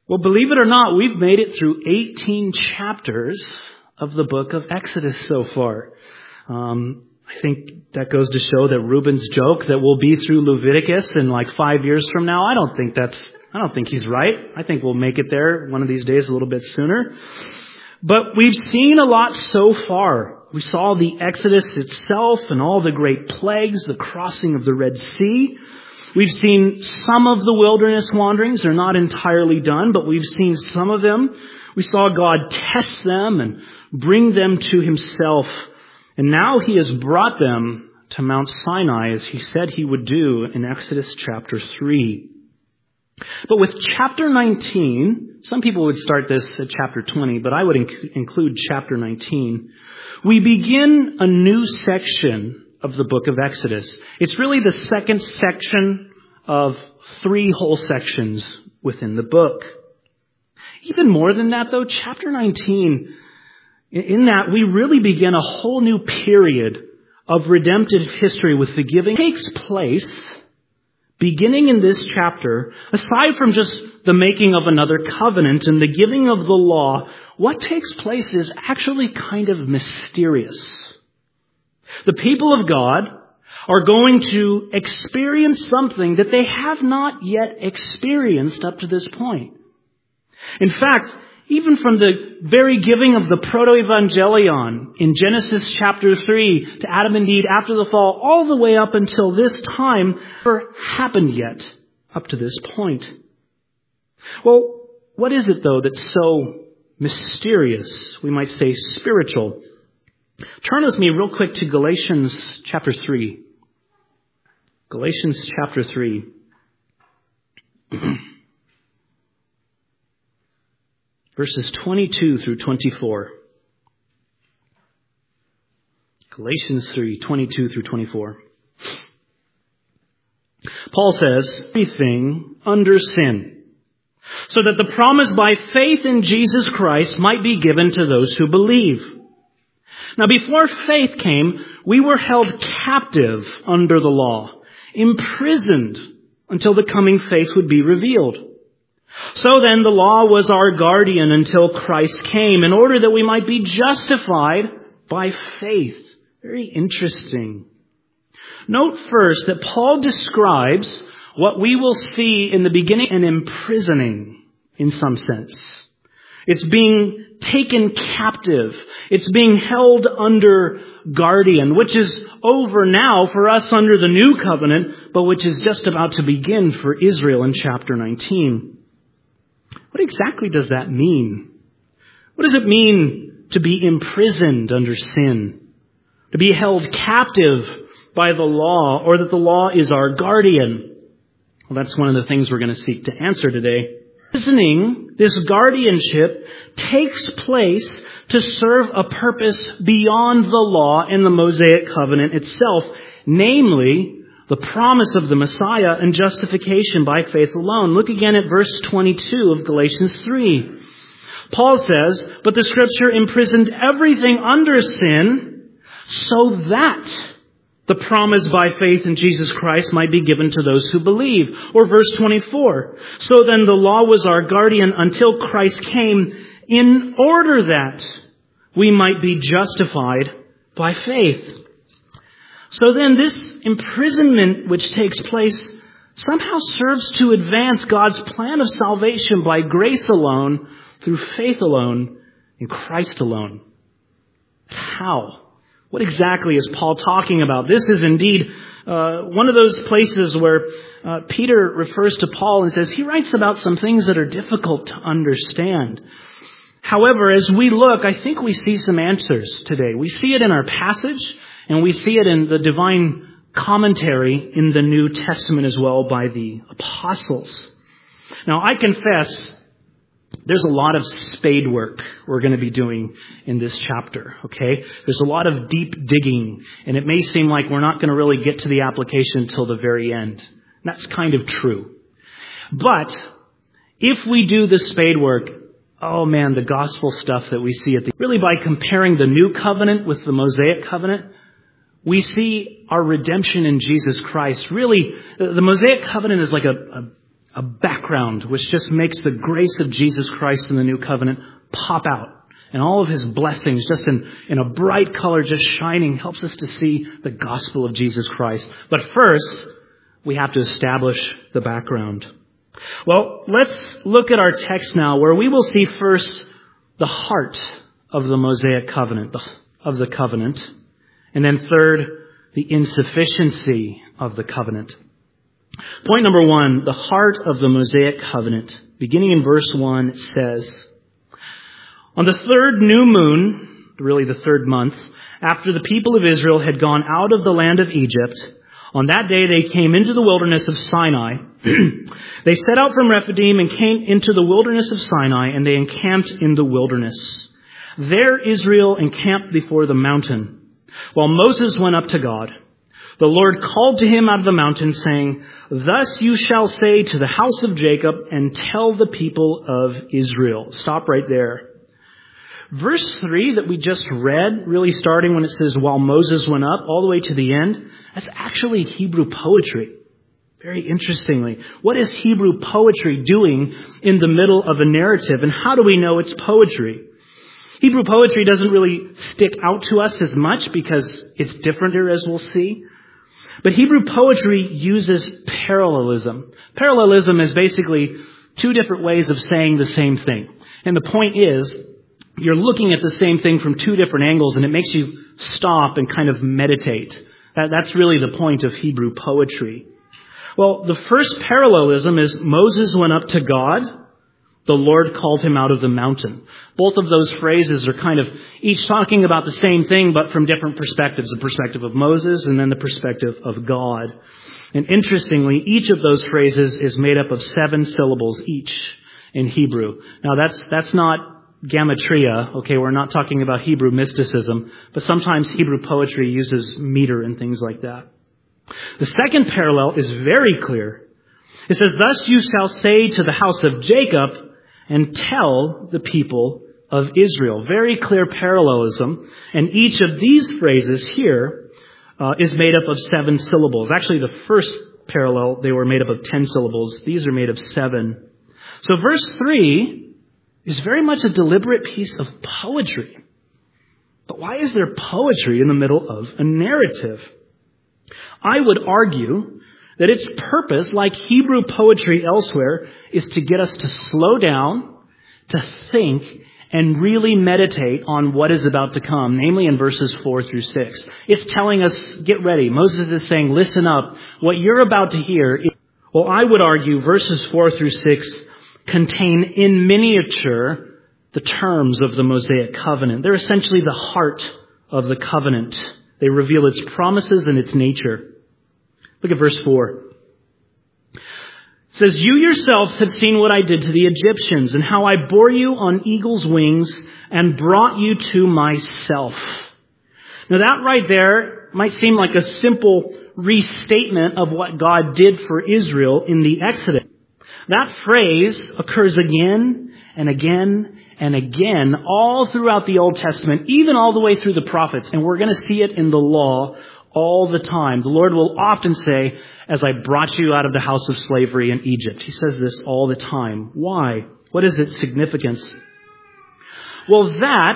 Well, believe it or not, we've made it through 18 chapters of the book of Exodus so far. I think that goes to show that Reuben's joke that we'll be through Leviticus in like 5 years from now, I don't think he's right. I think we'll make it there one of these days a little bit sooner. But we've seen a lot so far. We saw the Exodus itself and all the great plagues, the crossing of the Red Sea. We've seen some of the wilderness wanderings. They're not entirely done, but we've seen some of them. We saw God test them and bring them to himself. And now he has brought them to Mount Sinai as he said he would do in Exodus chapter 3. But with chapter 19, some people would start this at chapter 20, but I would include chapter 19. We begin a new section of the book of Exodus. It's really the second section of 3 whole sections within the book. Even more than that, though, chapter 19, in that we really begin a whole new period of redemptive history with the giving. It takes place beginning in this chapter, aside from just the making of another covenant and the giving of the law. What takes place is actually kind of mysterious. The people of God are going to experience something that they have not yet experienced up to this point. In fact, even from the very giving of the proto-evangelion in Genesis chapter 3 to Adam and Eve after the fall, all the way up until this time, never happened yet up to this point. Well, what is it though that's so mysterious, we might say spiritual? Turn with me real quick to Galatians chapter 3. Galatians chapter 3. Verses 22 through 24. Galatians 3, 22 through 24. Paul says, everything under sin, so that the promise by faith in Jesus Christ might be given to those who believe. Now, before faith came, we were held captive under the law, imprisoned until the coming faith would be revealed. So then the law was our guardian until Christ came, in order that we might be justified by faith. Very interesting. Note first that Paul describes what we will see in the beginning an imprisoning in some sense. It's being taken captive. It's being held under guardian, which is over now for us under the new covenant, but which is just about to begin for Israel in chapter 19. What exactly does that mean? What does it mean to be imprisoned under sin? To be held captive by the law, or that the law is our guardian? Well, that's one of the things we're going to seek to answer today. This guardianship takes place to serve a purpose beyond the law and the Mosaic covenant itself, namely the promise of the Messiah and justification by faith alone. Look again at verse 22 of Galatians 3. Paul says, "But the Scripture imprisoned everything under sin so that the promise by faith in Jesus Christ might be given to those who believe." Or verse 24, "So then the law was our guardian until Christ came, in order that we might be justified by faith." So then this imprisonment which takes place somehow serves to advance God's plan of salvation by grace alone, through faith alone, in Christ alone. How? What exactly is Paul talking about? This is indeed one of those places where Peter refers to Paul and says he writes about some things that are difficult to understand. However, as we look, I think we see some answers today. We see it in our passage, and we see it in the divine commentary in the New Testament as well by the apostles. Now, I confess there's a lot of spade work we're going to be doing in this chapter, okay? There's a lot of deep digging, and it may seem like we're not going to really get to the application until the very end. And that's kind of true. But if we do the spade work, oh man, the gospel stuff that we see really by comparing the new covenant with the Mosaic covenant, we see our redemption in Jesus Christ. Really, the Mosaic covenant is like a a background which just makes the grace of Jesus Christ in the new covenant pop out. And all of his blessings just in a bright color just shining helps us to see the gospel of Jesus Christ. But first, we have to establish the background. Well, let's look at our text now where we will see first the heart of the Mosaic covenant, of the covenant. And then third, the insufficiency of the covenant. Point number 1, the heart of the Mosaic covenant. Beginning in verse 1, it says, on the third new moon, really the third month, after the people of Israel had gone out of the land of Egypt, on that day they came into the wilderness of Sinai. They set out from Rephidim and came into the wilderness of Sinai, and they encamped in the wilderness. There Israel encamped before the mountain, while Moses went up to God. The Lord called to him out of the mountain, saying, thus you shall say to the house of Jacob and tell the people of Israel. Stop right there. Verse 3 that we just read, really starting when it says, while Moses went up, all the way to the end, that's actually Hebrew poetry. Very interestingly. What is Hebrew poetry doing in the middle of a narrative? And how do we know it's poetry? Hebrew poetry doesn't really stick out to us as much because it's different here, as we'll see. But Hebrew poetry uses parallelism. Parallelism is basically two different ways of saying the same thing. And the point is, you're looking at the same thing from two different angles, and it makes you stop and kind of meditate. That's really the point of Hebrew poetry. Well, the first parallelism is Moses went up to God. The Lord called him out of the mountain. Both of those phrases are kind of each talking about the same thing, but from different perspectives. The perspective of Moses and then the perspective of God. And interestingly, each of those phrases is made up of 7 syllables each in Hebrew. Now that's not Gematria. Okay, we're not talking about Hebrew mysticism, but sometimes Hebrew poetry uses meter and things like that. The second parallel is very clear. It says, thus you shall say to the house of Jacob and tell the people of Israel. Very clear parallelism. And each of these phrases here is made up of 7 syllables. Actually, the first parallel, they were made up of 10 syllables. These are made of 7. So verse 3 is very much a deliberate piece of poetry. But why is there poetry in the middle of a narrative? I would argue that its purpose, like Hebrew poetry elsewhere, is to get us to slow down, to think, and really meditate on what is about to come, namely in verses 4 through 6. It's telling us, get ready. Moses is saying, listen up. What you're about to hear, well, I would argue verses 4 through 6 contain in miniature the terms of the Mosaic covenant. They're essentially the heart of the covenant. They reveal its promises and its nature. Look at verse 4. It says, you yourselves have seen what I did to the Egyptians and how I bore you on eagle's wings and brought you to myself. Now that right there might seem like a simple restatement of what God did for Israel in the Exodus. That phrase occurs again and again and again all throughout the Old Testament, even all the way through the prophets. And we're going to see it in the law all the time. The Lord will often say, as I brought you out of the house of slavery in Egypt. He says this all the time. Why? What is its significance? Well,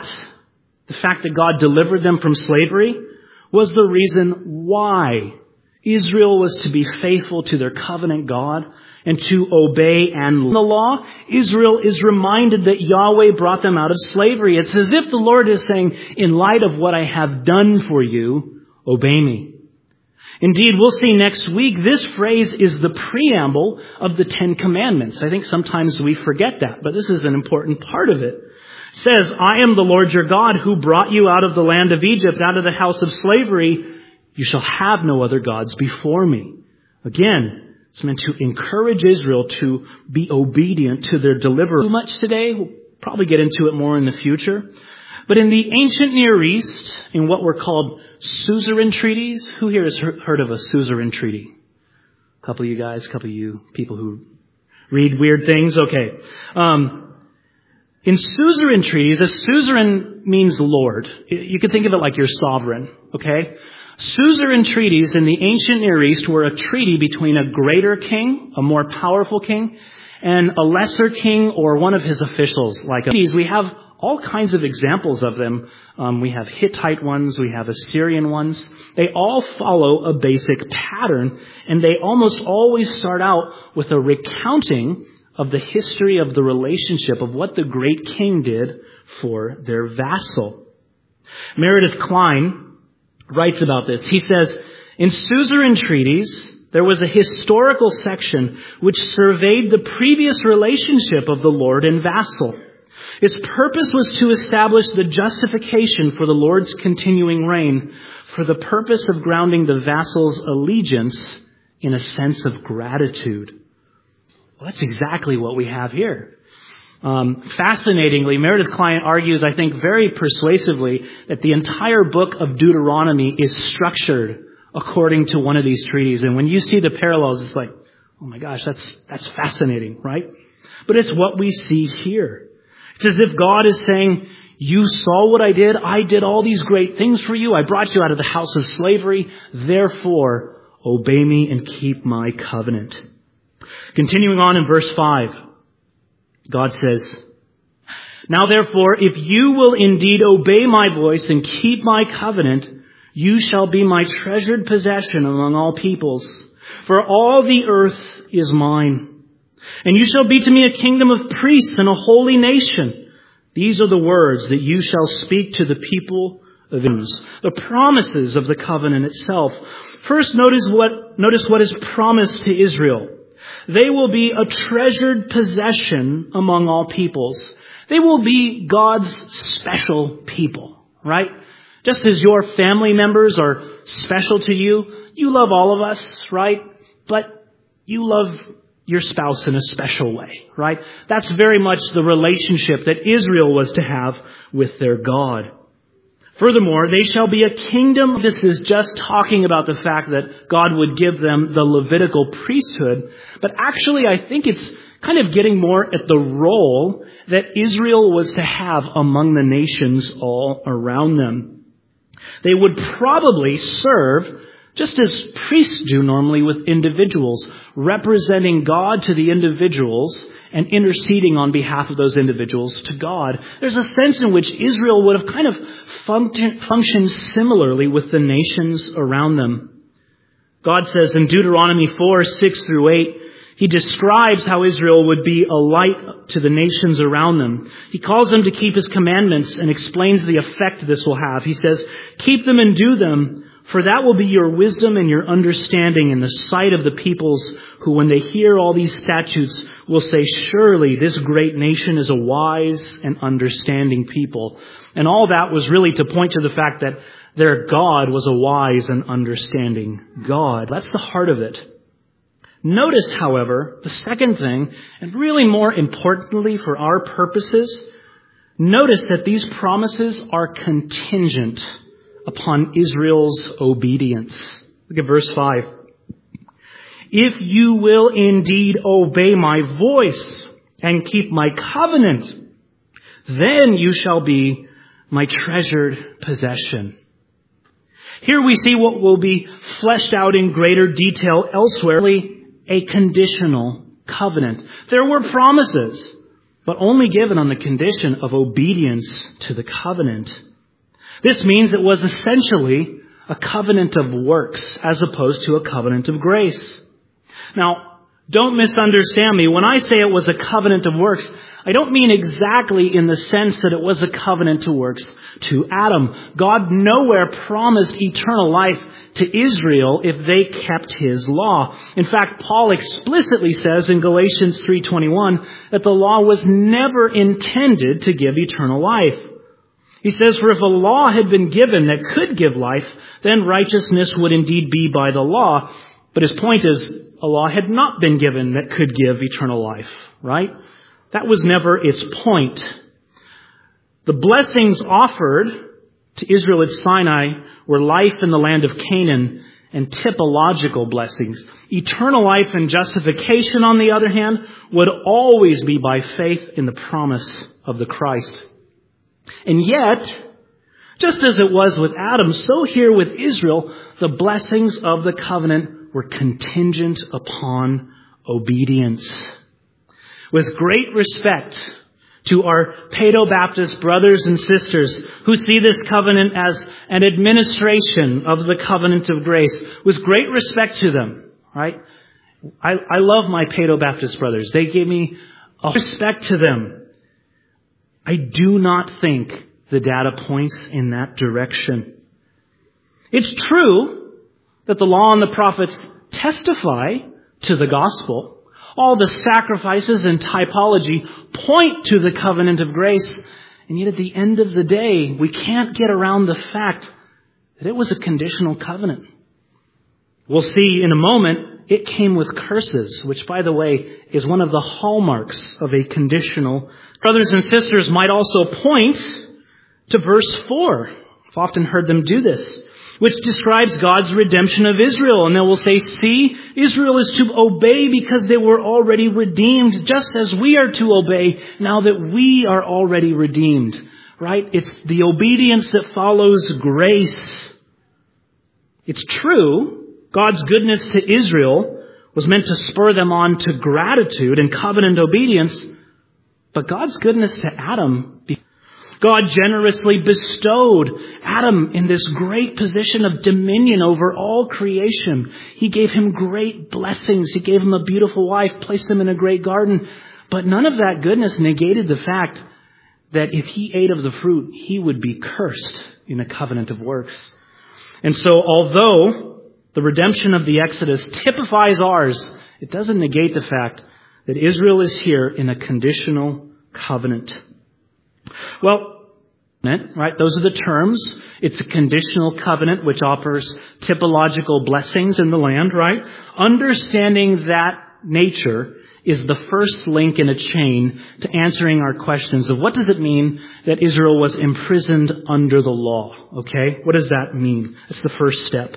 the fact that God delivered them from slavery, was the reason why Israel was to be faithful to their covenant God and to obey and the law. Israel is reminded that Yahweh brought them out of slavery. It's as if the Lord is saying, in light of what I have done for you, obey me. Indeed, we'll see next week, this phrase is the preamble of the 10 Commandments. I think sometimes we forget that, but this is an important part of it. It says, I am the Lord your God who brought you out of the land of Egypt, out of the house of slavery. You shall have no other gods before me. Again, it's meant to encourage Israel to be obedient to their deliverer. Too much today. We'll probably get into it more in the future. But in the ancient Near East, in what were called suzerain treaties, who here has heard of a suzerain treaty? A couple of you guys, a couple of you people who read weird things. Okay. In suzerain treaties, a suzerain means lord. You can think of it like your sovereign. Okay. Suzerain treaties in the ancient Near East were a treaty between a greater king, a more powerful king, and a lesser king or one of his officials. We have all kinds of examples of them. We have Hittite ones, we have Assyrian ones. They all follow a basic pattern, and they almost always start out with a recounting of the history of the relationship of what the great king did for their vassal. Meredith Kline writes about this. He says, in suzerain treaties, there was a historical section which surveyed the previous relationship of the lord and vassal. Its purpose was to establish the justification for the lord's continuing reign for the purpose of grounding the vassal's allegiance in a sense of gratitude. Well, that's exactly what we have here. Fascinatingly, Meredith Kline argues, I think very persuasively, that the entire book of Deuteronomy is structured according to one of these treaties. And when you see the parallels, it's like, oh my gosh, that's fascinating, right? But it's what we see here. It's as if God is saying, you saw what I did all these great things for you, I brought you out of the house of slavery, therefore obey me and keep my covenant. Continuing on in verse 5. God says, now therefore, if you will indeed obey my voice and keep my covenant, you shall be my treasured possession among all peoples. For all the earth is mine. And you shall be to me a kingdom of priests and a holy nation. These are the words that you shall speak to the people of Israel. The promises of the covenant itself. First, notice what is promised to Israel. They will be a treasured possession among all peoples. They will be God's special people, right? Just as your family members are special to you, you love all of us, right? But you love your spouse in a special way, right? That's very much the relationship that Israel was to have with their God. Furthermore, they shall be a kingdom. This is just talking about the fact that God would give them the Levitical priesthood. But actually, I think it's kind of getting more at the role that Israel was to have among the nations all around them. They would probably serve just as priests do normally with individuals, representing God to the individuals and interceding on behalf of those individuals to God. There's a sense in which Israel would have kind of functioned similarly with the nations around them. God says in Deuteronomy 4, 6 through 8, He describes how Israel would be a light to the nations around them. He calls them to keep His commandments and explains the effect this will have. He says, keep them and do them, for that will be your wisdom and your understanding in the sight of the peoples who, when they hear all these statutes, will say, surely this great nation is a wise and understanding people. And all that was really to point to the fact that their God was a wise and understanding God. That's the heart of it. Notice, however, the second thing, and really more importantly for our purposes, notice that these promises are contingent upon Israel's obedience. Look at verse 5. If you will indeed obey my voice and keep my covenant, then you shall be my treasured possession. Here we see what will be fleshed out in greater detail elsewhere, a conditional covenant. There were promises, but only given on the condition of obedience to the covenant. This means it was essentially a covenant of works as opposed to a covenant of grace. Now, don't misunderstand me. When I say it was a covenant of works, I don't mean exactly in the sense that it was a covenant of works to Adam. God nowhere promised eternal life to Israel if they kept His law. In fact, Paul explicitly says in Galatians 3:21 that the law was never intended to give eternal life. He says, for if a law had been given that could give life, then righteousness would indeed be by the law. But his point is, a law had not been given that could give eternal life, right? That was never its point. The blessings offered to Israel at Sinai were life in the land of Canaan and typological blessings. Eternal life and justification, on the other hand, would always be by faith in the promise of the Christ. And yet, just as it was with Adam, so here with Israel, the blessings of the covenant were contingent upon obedience. With great respect to our Paedo-Baptist brothers and sisters who see this covenant as an administration of the covenant of grace, with great respect to them, right? I love my Paedo-Baptist brothers. They gave me a respect to them. I do not think the data points in that direction. It's true that the law and the prophets testify to the gospel. All the sacrifices and typology point to the covenant of grace. And yet at the end of the day, we can't get around the fact that it was a conditional covenant. We'll see in a moment, it came with curses, which, by the way, is one of the hallmarks of a conditional. Brothers and sisters might also point to verse 4. I've often heard them do this, which describes God's redemption of Israel. And they will say, see, Israel is to obey because they were already redeemed, just as we are to obey now that we are already redeemed. Right? It's the obedience that follows grace. It's true, God's goodness to Israel was meant to spur them on to gratitude and covenant obedience. But God's goodness to Adam, God generously bestowed Adam in this great position of dominion over all creation. He gave him great blessings. He gave him a beautiful wife, placed him in a great garden. But none of that goodness negated the fact that if he ate of the fruit, he would be cursed in a covenant of works. And so although the redemption of the Exodus typifies ours, it doesn't negate the fact that Israel is here in a conditional covenant. Well, right, those are the terms. It's a conditional covenant which offers typological blessings in the land, right? Understanding that nature is the first link in a chain to answering our questions of what does it mean that Israel was imprisoned under the law, okay? What does that mean? That's the first step.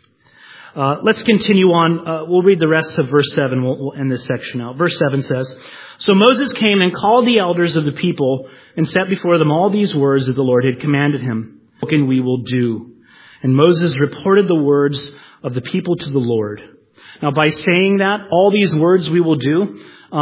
Let's continue on. We'll read the rest of verse 7. We'll end this section out. Verse 7 says, so Moses came and called the elders of the people and set before them all these words that the Lord had commanded him. What can we will do? And Moses reported the words of the people to the Lord. Now, by saying that, all these words we will do,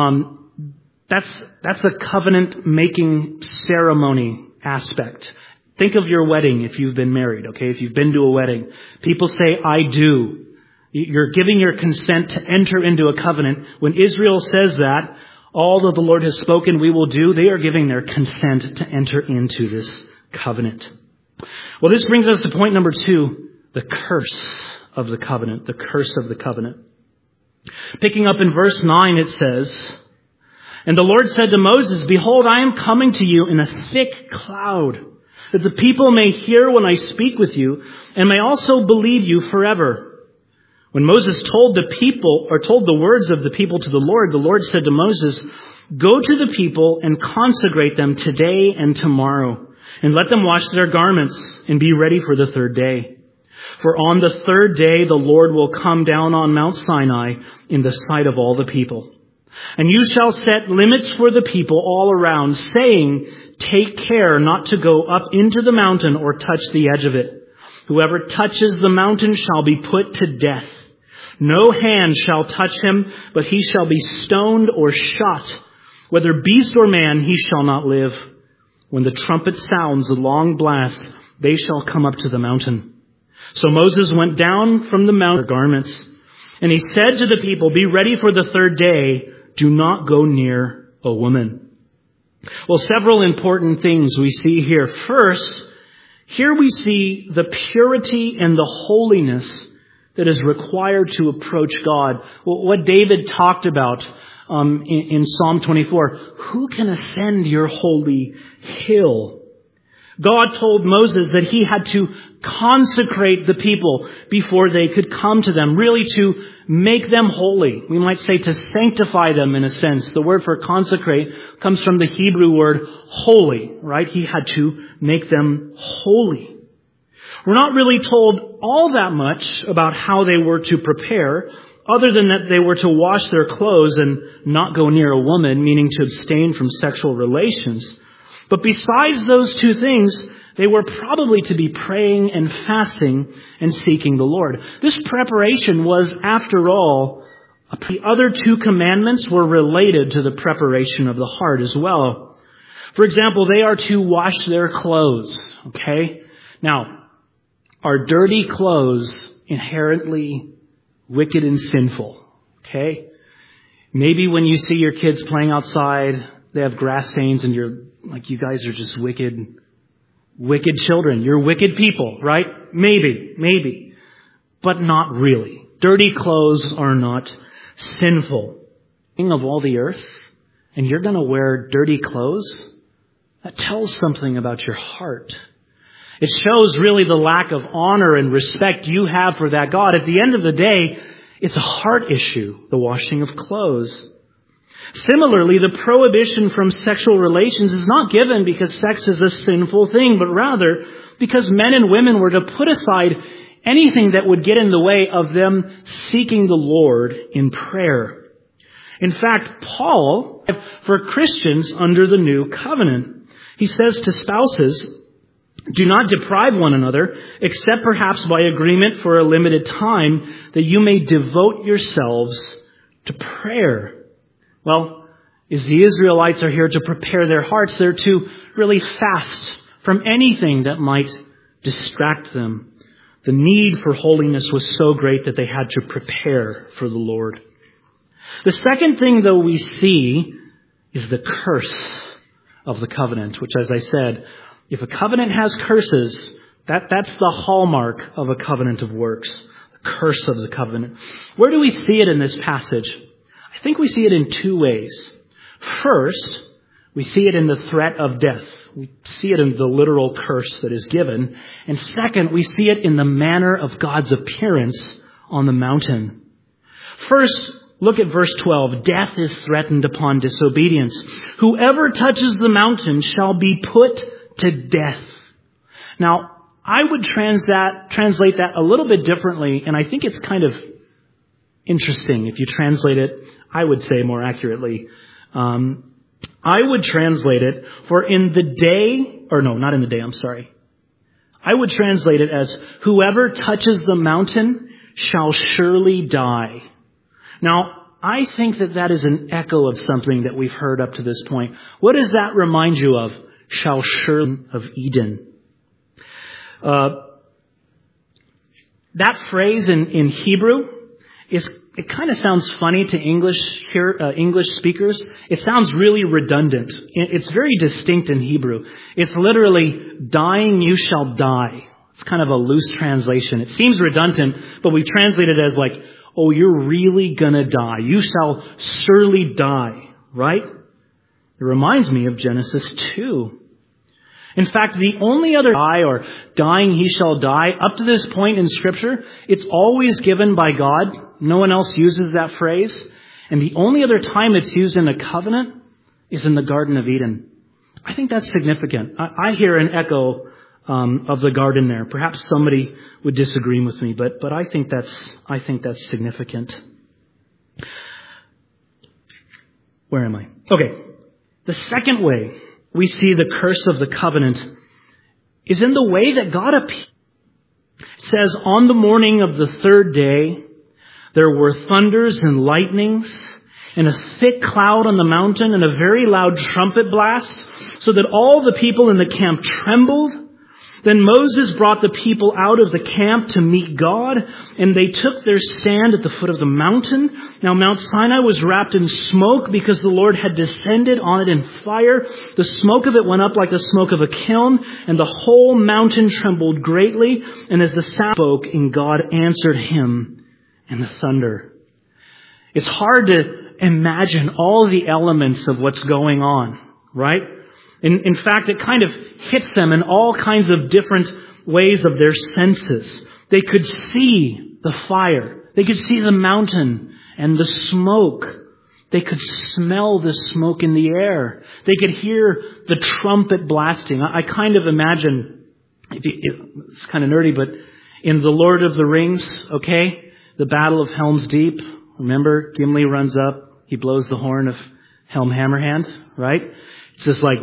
that's a covenant-making ceremony aspect. Think of your wedding if you've been married, okay? If you've been to a wedding. People say, I do. You're giving your consent to enter into a covenant. When Israel says that, all that the Lord has spoken we will do, they are giving their consent to enter into this covenant. Well, this brings us to point number 2, the curse of the covenant. The curse of the covenant. Picking up in verse 9, it says, and the Lord said to Moses, behold, I am coming to you in a thick cloud, that the people may hear when I speak with you, and may also believe you forever. When Moses told the words of the people to the Lord said to Moses, go to the people and consecrate them today and tomorrow, and let them wash their garments and be ready for the third day. For on the third day the Lord will come down on Mount Sinai in the sight of all the people. And you shall set limits for the people all around, saying, take care not to go up into the mountain or touch the edge of it. Whoever touches the mountain shall be put to death. No hand shall touch him, but he shall be stoned or shot. Whether beast or man, he shall not live. When the trumpet sounds a long blast, they shall come up to the mountain. So Moses went down from the mountain garments, and he said to the people, be ready for the third day. Do not go near a woman. Well, several important things we see here. First, here we see the purity and the holiness that is required to approach God. What David talked about in Psalm 24, who can ascend your holy hill? God told Moses that he had to consecrate the people before they could come to them, really to make them holy. We might say to sanctify them in a sense. The word for consecrate comes from the Hebrew word holy, right? He had to make them holy. We're not really told all that much about how they were to prepare, other than that they were to wash their clothes and not go near a woman, meaning to abstain from sexual relations. But besides those two things, they were probably to be praying and fasting and seeking the Lord. This preparation was, after all, the other two commandments were related to the preparation of the heart as well. For example, they are to wash their clothes, okay? Now, are dirty clothes inherently wicked and sinful, okay? Maybe when you see your kids playing outside, they have grass stains and you're like, you guys are just wicked children. You're wicked people, right? Maybe. But not really. Dirty clothes are not sinful. King of all the earth, and you're going to wear dirty clothes? That tells something about your heart. It shows really the lack of honor and respect you have for that God. At the end of the day, it's a heart issue, the washing of clothes. Similarly, the prohibition from sexual relations is not given because sex is a sinful thing, but rather because men and women were to put aside anything that would get in the way of them seeking the Lord in prayer. In fact, Paul, for Christians under the new covenant, he says to spouses, do not deprive one another, except perhaps by agreement for a limited time, that you may devote yourselves to prayer. Well, as the Israelites are here to prepare their hearts, they're to really fast from anything that might distract them. The need for holiness was so great that they had to prepare for the Lord. The second thing, though, we see is the curse of the covenant, which, as I said, if a covenant has curses, that's the hallmark of a covenant of works, the curse of the covenant. Where do we see it in this passage? I think we see it in two ways. First, we see it in the threat of death. We see it in the literal curse that is given. And second, we see it in the manner of God's appearance on the mountain. First, look at verse 12. Death is threatened upon disobedience. Whoever touches the mountain shall be put to death. Now, I would translate that a little bit differently, and I think it's kind of interesting if you translate it, I would say more accurately. I would translate it, for in the day, or no, not in the day, I'm sorry. I would translate it as, whoever touches the mountain shall surely die. Now, I think that is an echo of something that we've heard up to this point. What does that remind you of? Shall surely of Eden. That phrase in Hebrew it kind of sounds funny to English speakers. It sounds really redundant. It's very distinct in Hebrew. It's literally, dying you shall die. It's kind of a loose translation. It seems redundant, but we translate it as like, oh, you're really gonna die. You shall surely die, right? It reminds me of Genesis 2. In fact, the only other die or dying he shall die, up to this point in Scripture, it's always given by God. No one else uses that phrase. And the only other time it's used in a covenant is in the Garden of Eden. I think that's significant. I hear an echo of the garden there. Perhaps somebody would disagree with me, but I think that's significant. Where am I? Okay. The second way we see the curse of the covenant is in the way that God appears. It says, on the morning of the third day, there were thunders and lightnings and a thick cloud on the mountain and a very loud trumpet blast, so that all the people in the camp trembled. Then Moses brought the people out of the camp to meet God, and they took their stand at the foot of the mountain. Now Mount Sinai was wrapped in smoke because the Lord had descended on it in fire. The smoke of it went up like the smoke of a kiln, and the whole mountain trembled greatly. And as the sound spoke, and God answered him in the thunder. It's hard to imagine all the elements of what's going on, right? In fact, it kind of hits them in all kinds of different ways of their senses. They could see the fire. They could see the mountain and the smoke. They could smell the smoke in the air. They could hear the trumpet blasting. I kind of imagine, it's kind of nerdy, but in The Lord of the Rings, okay, the Battle of Helm's Deep, remember, Gimli runs up, he blows the horn of Helm Hammerhand, right? It's just like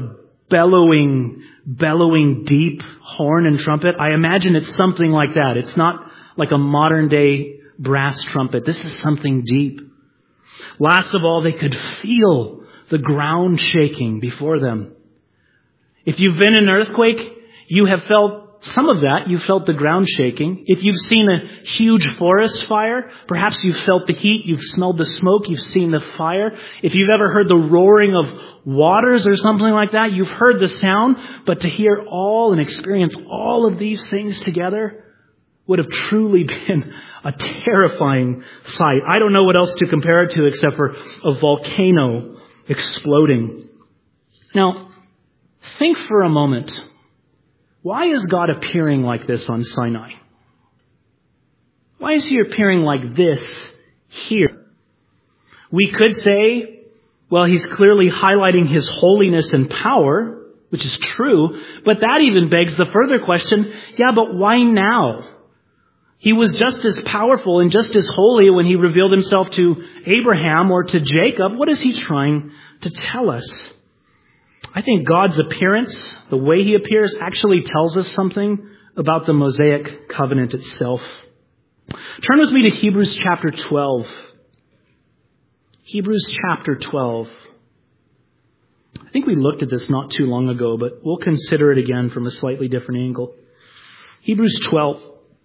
bellowing deep horn and trumpet. I imagine it's something like that. It's not like a modern day brass trumpet. This is something deep. Last of all, they could feel the ground shaking before them. If you've been in an earthquake, you have felt some of that. You felt the ground shaking. If you've seen a huge forest fire, perhaps you've felt the heat, you've smelled the smoke, you've seen the fire. If you've ever heard the roaring of waters or something like that, you've heard the sound. But to hear all and experience all of these things together would have truly been a terrifying sight. I don't know what else to compare it to except for a volcano exploding. Now, think for a moment. Why is God appearing like this on Sinai? Why is he appearing like this here? We could say, well, he's clearly highlighting his holiness and power, which is true, but that even begs the further question, yeah, but why now? He was just as powerful and just as holy when he revealed himself to Abraham or to Jacob. What is he trying to tell us? I think God's appearance, the way he appears, actually tells us something about the Mosaic covenant itself. Turn with me to Hebrews chapter 12. Hebrews chapter 12. I think we looked at this not too long ago, but we'll consider it again from a slightly different angle. Hebrews 12,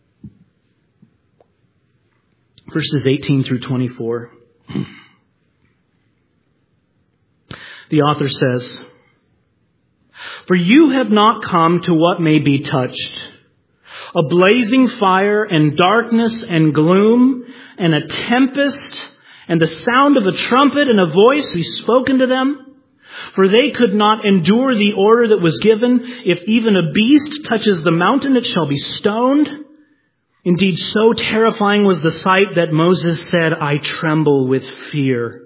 verses 18 through 24. The author says, "For you have not come to what may be touched, a blazing fire and darkness and gloom and a tempest and the sound of a trumpet and a voice be spoken to them. For they could not endure the order that was given. If even a beast touches the mountain, it shall be stoned. Indeed, so terrifying was the sight that Moses said, 'I tremble with fear.'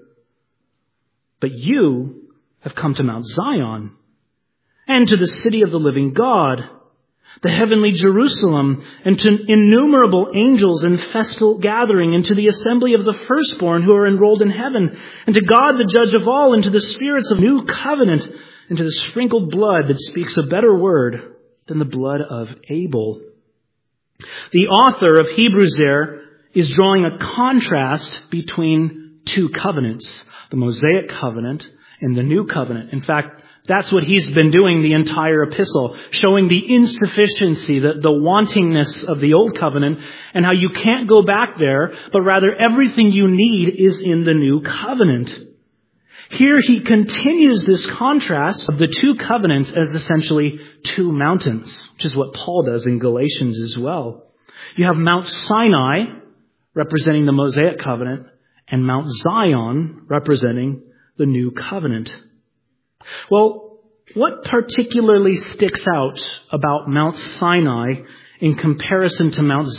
But you have come to Mount Zion, and to the city of the living God, the heavenly Jerusalem, and to innumerable angels in festal gathering, and to the assembly of the firstborn who are enrolled in heaven, and to God the judge of all, and to the spirits of new covenant, and to the sprinkled blood that speaks a better word than the blood of Abel." The author of Hebrews there is drawing a contrast between two covenants, the Mosaic covenant and the new covenant. In fact, that's what he's been doing the entire epistle, showing the insufficiency, the wantingness of the old covenant, and how you can't go back there, but rather everything you need is in the new covenant. Here he continues this contrast of the two covenants as essentially two mountains, which is what Paul does in Galatians as well. You have Mount Sinai representing the Mosaic covenant, and Mount Zion representing the new covenant. Well, what particularly sticks out about Mount Sinai in comparison to Mount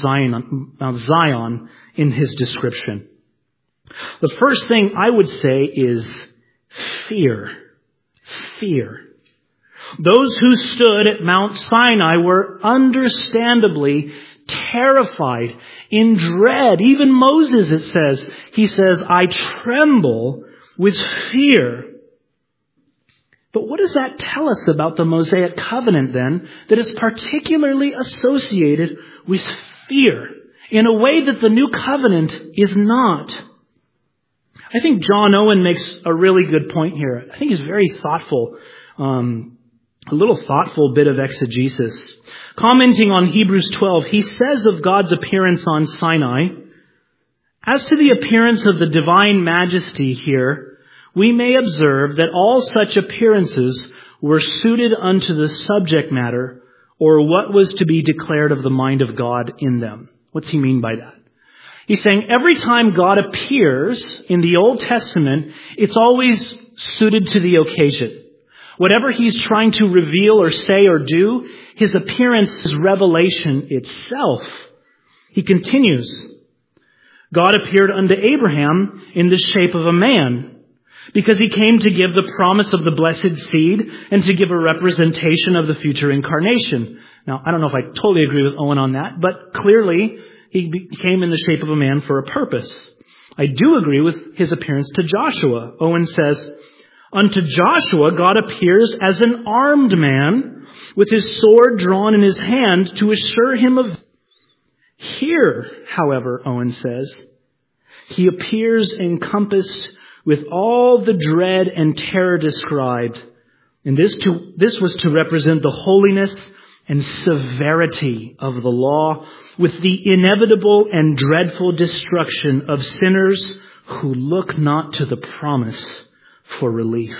Zion in his description? The first thing I would say is fear. Fear. Those who stood at Mount Sinai were understandably terrified, in dread. Even Moses, it says, he says, "I tremble with fear." But what does that tell us about the Mosaic covenant then, that is particularly associated with fear in a way that the new covenant is not? I think John Owen makes a really good point here. I think he's very thoughtful, a little thoughtful bit of exegesis. Commenting on Hebrews 12, he says of God's appearance on Sinai, "As to the appearance of the divine majesty here, we may observe that all such appearances were suited unto the subject matter, or what was to be declared of the mind of God in them." What's he mean by that? He's saying every time God appears in the Old Testament, it's always suited to the occasion. Whatever he's trying to reveal or say or do, his appearance is revelation itself. He continues, "God appeared unto Abraham in the shape of a man, because he came to give the promise of the blessed seed and to give a representation of the future incarnation." Now, I don't know if I totally agree with Owen on that, but clearly he came in the shape of a man for a purpose. I do agree with his appearance to Joshua. Owen says, Unto Joshua, God appears as an armed man with his sword drawn in his hand to assure him of. Here, however, Owen says, he appears encompassed with all the dread and terror described. And this was to represent the holiness and severity of the law with the inevitable and dreadful destruction of sinners who look not to the promise for relief.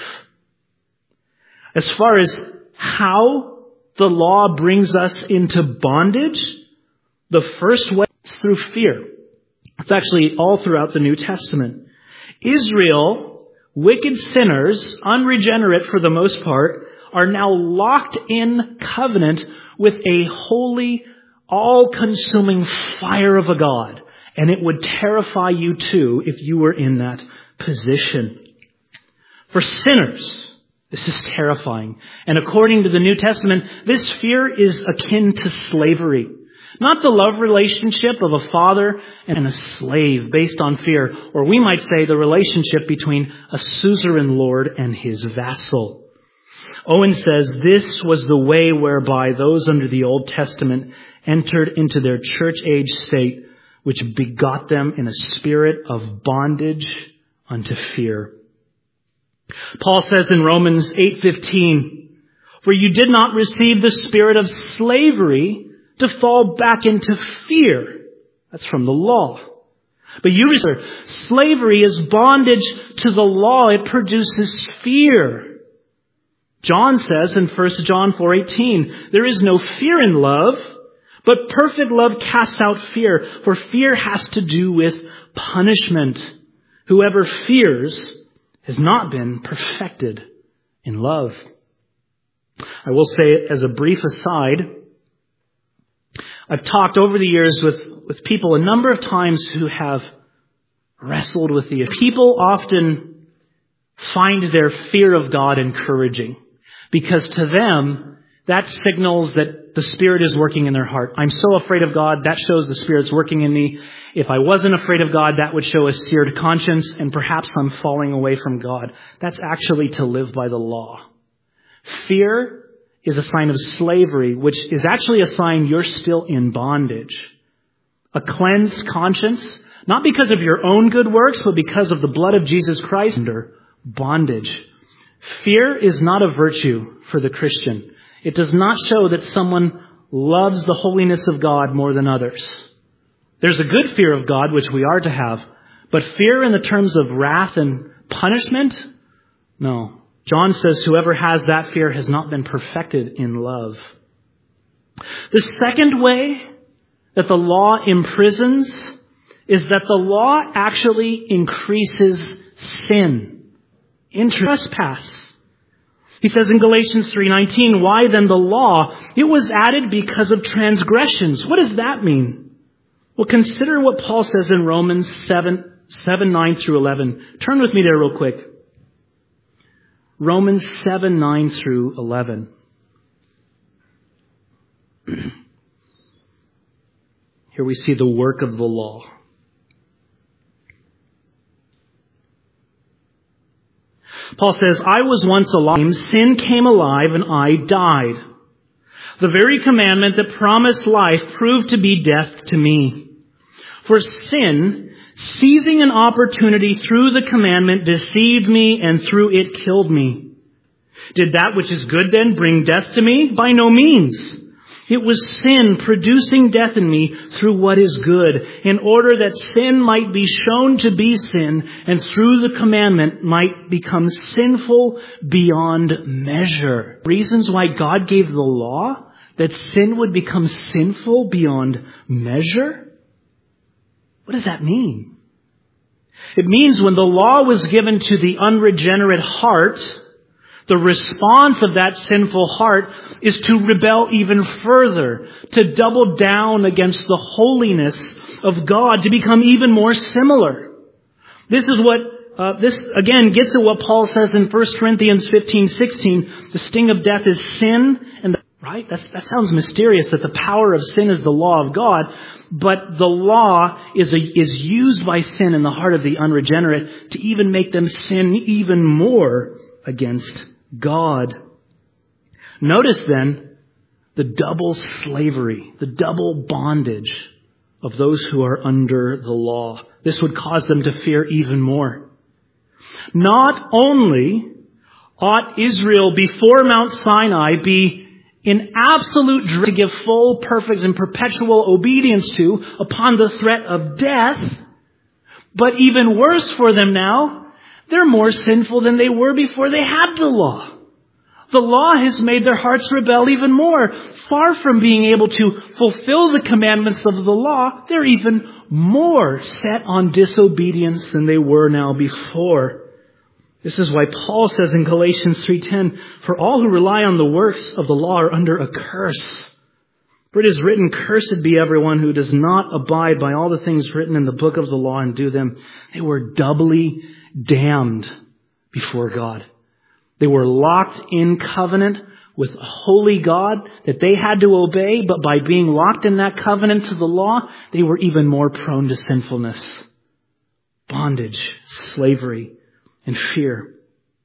As far as how the law brings us into bondage, the first way is through fear. It's actually all throughout the New Testament. Israel, wicked sinners, unregenerate for the most part, are now locked in covenant with a holy, all-consuming fire of a God. And it would terrify you too if you were in that position. For sinners, this is terrifying. And according to the New Testament, this fear is akin to slavery. Not the love relationship of a father and a slave based on fear, or we might say the relationship between a suzerain lord and his vassal. Owen says this was the way whereby those under the Old Testament entered into their church age state, which begot them in a spirit of bondage unto fear. Paul says in Romans 8:15, "For you did not receive the spirit of slavery to fall back into fear." That's from the law. But you receive slavery is bondage to the law. It produces fear. John says in 1 John 4:18, "There is no fear in love, but perfect love casts out fear, for fear has to do with punishment. Whoever fears has not been perfected in love." I will say as a brief aside, I've talked over the years with people a number of times who have wrestled with the issue. People often find their fear of God encouraging because to them, that signals that the Spirit is working in their heart. I'm so afraid of God, that shows the Spirit's working in me. If I wasn't afraid of God, that would show a seared conscience, and perhaps I'm falling away from God. That's actually to live by the law. Fear is a sign of slavery, which is actually a sign you're still in bondage. A cleansed conscience, not because of your own good works, but because of the blood of Jesus Christ, under bondage. Fear is not a virtue for the Christian. It does not show that someone loves the holiness of God more than others. There's a good fear of God, which we are to have. But fear in the terms of wrath and punishment? No. John says whoever has that fear has not been perfected in love. The second way that the law imprisons is that the law actually increases sin. Trespass. He says in Galatians 3:19, "Why then the law? It was added because of transgressions." What does that mean? Well, consider what Paul says in Romans 7:9 through 11. Turn with me there real quick. Romans 7:9 through 11. Here we see the work of the law. Paul says, "I was once alive, sin came alive, and I died. The very commandment that promised life proved to be death to me. For sin, seizing an opportunity through the commandment, deceived me, and through it killed me. Did that which is good then bring death to me? By no means. It was sin producing death in me through what is good, in order that sin might be shown to be sin, and through the commandment might become sinful beyond measure." Reasons why God gave the law? That sin would become sinful beyond measure? What does that mean? It means when the law was given to the unregenerate heart, the response of that sinful heart is to rebel even further, to double down against the holiness of God, to become even more similar. This is what, this again gets at what Paul says in 1 Corinthians 15:16. The sting of death is sin, and right? That sounds mysterious that the power of sin is the law of God, but the law is used by sin in the heart of the unregenerate to even make them sin even more against God. Notice then the double slavery, the double bondage of those who are under the law. This would cause them to fear even more. Not only ought Israel before Mount Sinai be in absolute dread to give full, perfect, and perpetual obedience to upon the threat of death, but even worse for them now, they're more sinful than they were before they had the law. The law has made their hearts rebel even more. Far from being able to fulfill the commandments of the law, they're even more set on disobedience than they were now before. This is why Paul says in Galatians 3:10, "For all who rely on the works of the law are under a curse. For it is written, cursed be everyone who does not abide by all the things written in the book of the law and do them." They were doubly damned before God. They were locked in covenant with a holy God that they had to obey, but by being locked in that covenant to the law, they were even more prone to sinfulness, bondage, slavery, and fear.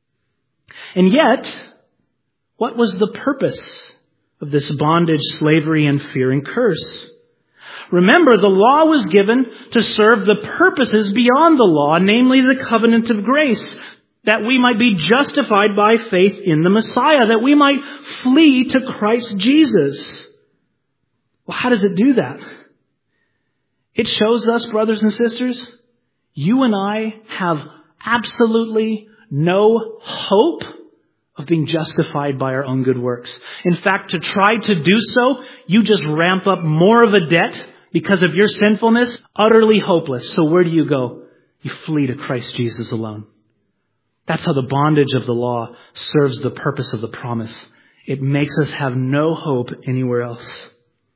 And yet, what was the purpose of this bondage, slavery, and fear and curse? Remember, the law was given to serve the purposes beyond the law, namely the covenant of grace, that we might be justified by faith in the Messiah, that we might flee to Christ Jesus. Well, how does it do that? It shows us, brothers and sisters, you and I have absolutely no hope of being justified by our own good works. In fact, to try to do so, you just ramp up more of a debt because of your sinfulness, utterly hopeless. So where do you go? You flee to Christ Jesus alone. That's how the bondage of the law serves the purpose of the promise. It makes us have no hope anywhere else.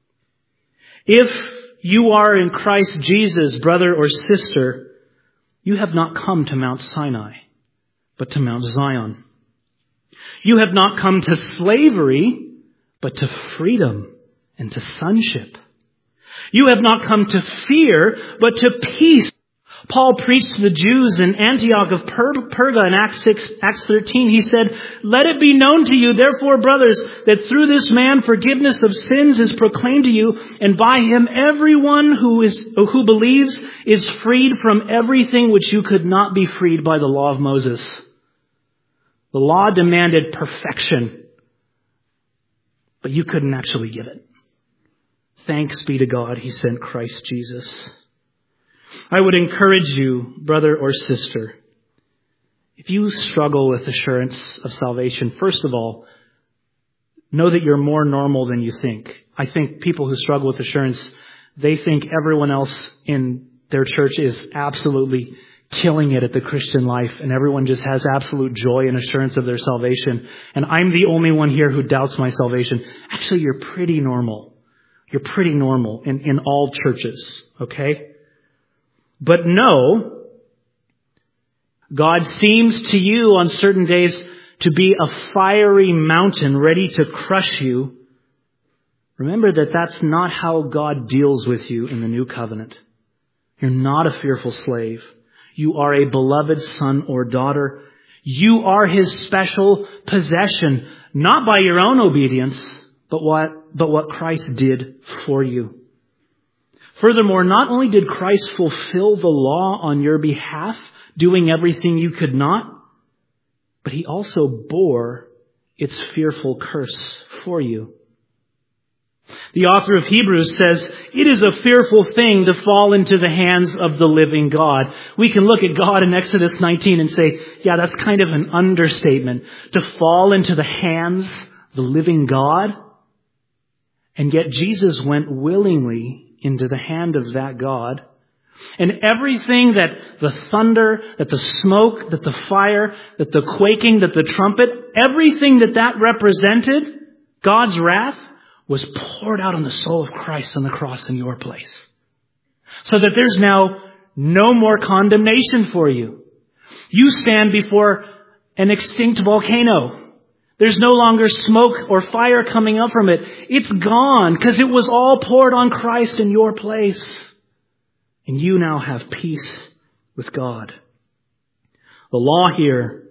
If you are in Christ Jesus, brother or sister, you have not come to Mount Sinai, but to Mount Zion. You have not come to slavery, but to freedom and to sonship. You have not come to fear, but to peace. Paul preached to the Jews in Antioch of Perga in Acts 13. He said, "Let it be known to you, therefore, brothers, that through this man forgiveness of sins is proclaimed to you, and by him everyone who believes is freed from everything which you could not be freed by the law of Moses." The law demanded perfection, but you couldn't actually give it. Thanks be to God, he sent Christ Jesus. I would encourage you, brother or sister, if you struggle with assurance of salvation, first of all, know that you're more normal than you think. I think people who struggle with assurance, they think everyone else in their church is absolutely killing it at the Christian life, and everyone just has absolute joy and assurance of their salvation. And I'm the only one here who doubts my salvation. Actually, you're pretty normal. You're pretty normal in all churches, okay? But no, God seems to you on certain days to be a fiery mountain ready to crush you. Remember that that's not how God deals with you in the new covenant. You're not a fearful slave. You are a beloved son or daughter. You are his special possession, not by your own obedience, but what Christ did for you. Furthermore, not only did Christ fulfill the law on your behalf, doing everything you could not, but he also bore its fearful curse for you. The author of Hebrews says, it is a fearful thing to fall into the hands of the living God. We can look at God in Exodus 19 and say, yeah, that's kind of an understatement. To fall into the hands of the living God. And yet Jesus went willingly into the hand of that God. And everything that the thunder, that the smoke, that the fire, that the quaking, that the trumpet, everything that represented, God's wrath, was poured out on the soul of Christ on the cross in your place. So that there's now no more condemnation for you. You stand before an extinct volcano. There's no longer smoke or fire coming up from it. It's gone because it was all poured on Christ in your place. And you now have peace with God. The law here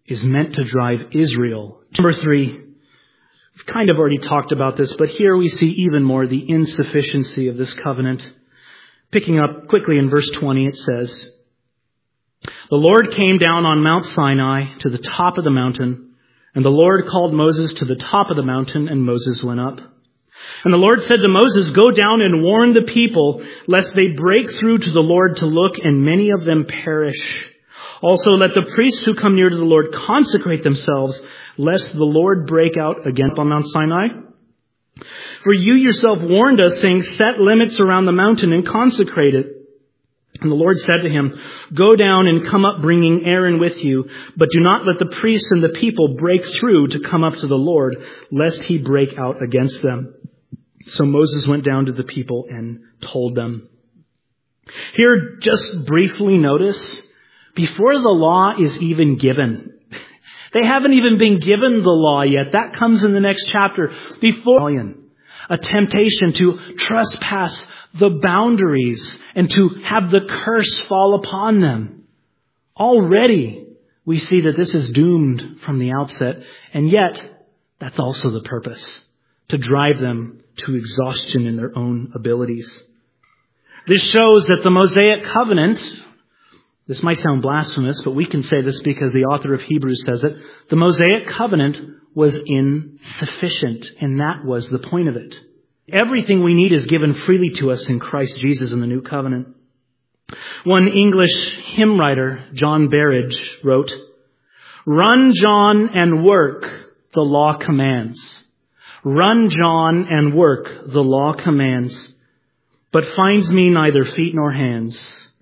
is meant to drive Israel. Number 3, we've kind of already talked about this, but here we see even more the insufficiency of this covenant. Picking up quickly in verse 20, it says, "The Lord came down on Mount Sinai to the top of the mountain, and the Lord called Moses to the top of the mountain, and Moses went up. And the Lord said to Moses, 'Go down and warn the people, lest they break through to the Lord to look, and many of them perish. Also let the priests who come near to the Lord consecrate themselves, lest the Lord break out again on Mount Sinai. For you yourself warned us, saying, set limits around the mountain and consecrate it.' And the Lord said to him, 'Go down and come up bringing Aaron with you, but do not let the priests and the people break through to come up to the Lord, lest he break out against them.' So Moses went down to the people and told them." Here, just briefly notice, before the law is even given, they haven't even been given the law yet. That comes in the next chapter. Before a temptation to trespass the boundaries and to have the curse fall upon them. Already we see that this is doomed from the outset, and yet that's also the purpose, to drive them to exhaustion in their own abilities. This shows that the Mosaic covenant, this might sound blasphemous, but we can say this because the author of Hebrews says it, the Mosaic covenant was insufficient, and that was the point of it. Everything we need is given freely to us in Christ Jesus in the new covenant. One English hymn writer, John Berridge, wrote, "Run, John, and work, the law commands. Run, John, and work, the law commands, but finds me neither feet nor hands.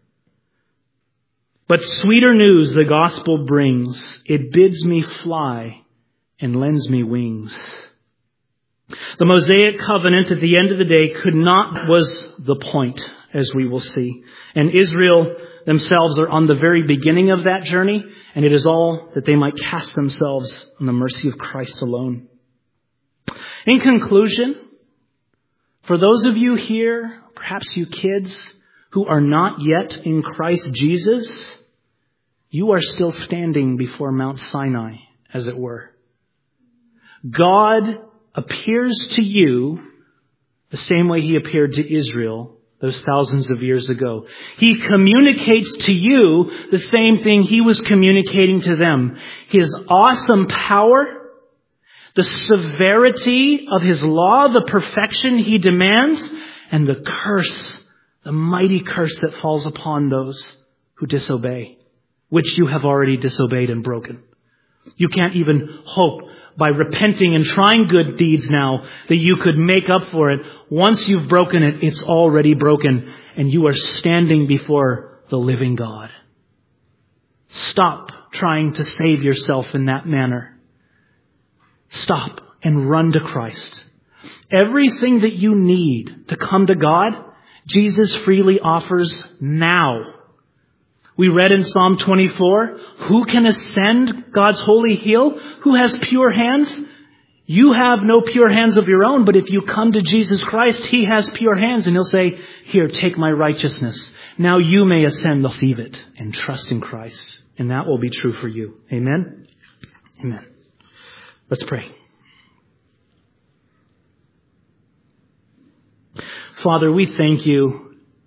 But sweeter news the gospel brings. It bids me fly and lends me wings." The Mosaic covenant at the end of the day was the point, as we will see. And Israel themselves are on the very beginning of that journey, and it is all that they might cast themselves on the mercy of Christ alone. In conclusion, for those of you here, perhaps you kids, who are not yet in Christ Jesus, you are still standing before Mount Sinai, as it were. God appears to you the same way he appeared to Israel those thousands of years ago. He communicates to you the same thing he was communicating to them. His awesome power, the severity of his law, the perfection he demands, and the curse, the mighty curse that falls upon those who disobey, which you have already disobeyed and broken. You can't even hope by repenting and trying good deeds now that you could make up for it. Once you've broken it, it's already broken, and you are standing before the living God. Stop trying to save yourself in that manner. Stop and run to Christ. Everything that you need to come to God, Jesus freely offers now. We read in Psalm 24, who can ascend God's holy hill? Who has pure hands? You have no pure hands of your own, but if you come to Jesus Christ, he has pure hands, and he'll say, here, take my righteousness. Now you may ascend, receive it, and trust in Christ. And that will be true for you. Amen? Amen. Let's pray. Father, we thank you.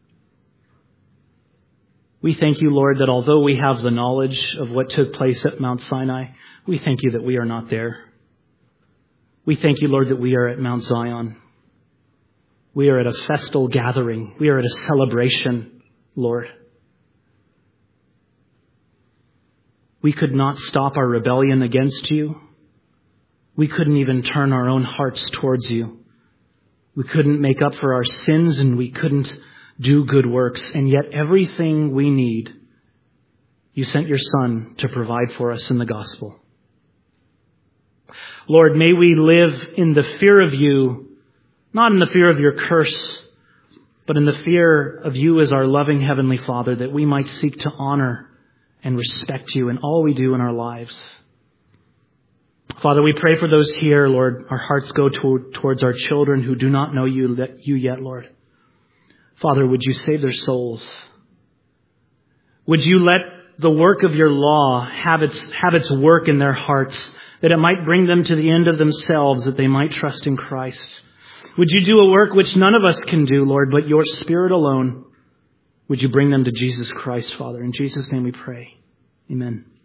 We thank you, Lord, that although we have the knowledge of what took place at Mount Sinai, we thank you that we are not there. We thank you, Lord, that we are at Mount Zion. We are at a festal gathering. We are at a celebration, Lord. We could not stop our rebellion against you. We couldn't even turn our own hearts towards you. We couldn't make up for our sins, and we couldn't do good works, and yet everything we need, you sent your Son to provide for us in the gospel. Lord, may we live in the fear of you, not in the fear of your curse, but in the fear of you as our loving Heavenly Father, that we might seek to honor and respect you in all we do in our lives. Father, we pray for those here, Lord. Our hearts go towards our children who do not know you yet, Lord. Father, would you save their souls? Would you let the work of your law have its work in their hearts, that it might bring them to the end of themselves, that they might trust in Christ. Would you do a work which none of us can do, Lord, but your Spirit alone? Would you bring them to Jesus Christ, Father? In Jesus' name we pray. Amen.